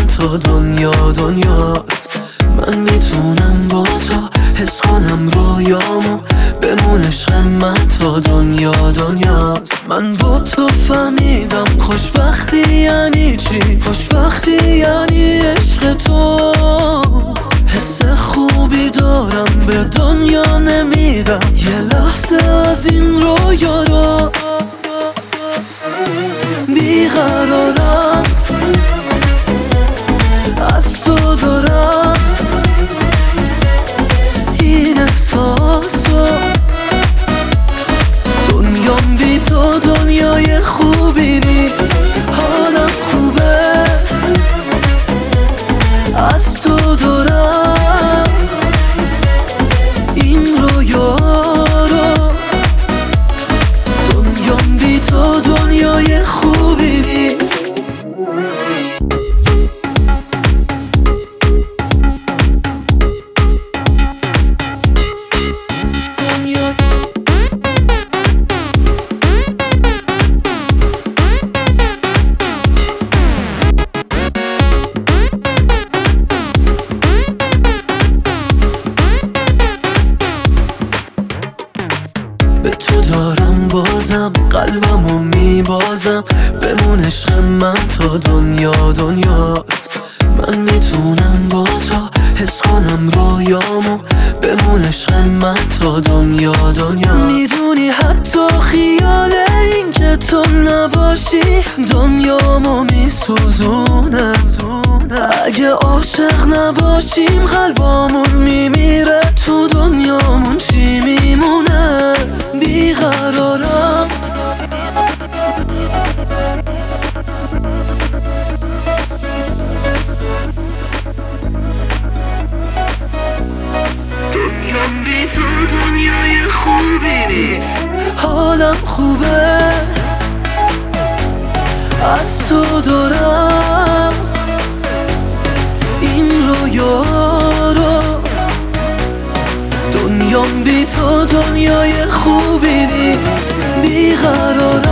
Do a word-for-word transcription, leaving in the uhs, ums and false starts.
من تا دنیا دنیاست. من میتونم با تو حس کنم رویامو، بمون عشق من تا دنیا دنیاست. من با تو فهمیدم خوشبختی یعنی چی، خوشبختی یعنی عشق تو. حس خوبی دارم به دنیا نمیدم یه لحظه از این رویا رو. بیقرارم از تو دارم این احساسو، دنیام بی تو دنیای خوبی نیست. حالم خوبه از تو دارم این رویا رو، دنیام بی تو دنیای خوبی نیست. به تو دارم بازم قلبمو میبازم، بمون عشق من تا دنیا دنیاست. من میتونم با تو حس کنم رویامو، بمون عشق من تا دنیا دنیا. میدونی حتی خیال این که تو نباشی دنیامو میسوزونه. اگه عاشق نباشیم قلبامون میمیره، تو دنیامون چی میمونه؟ بیقرارم دنیام بی تو دنیای خوبی نیست. حالم خوبه از تو دارم این رویا رو، دنیام بی تو دنیای خوبی نیست. بیقرارم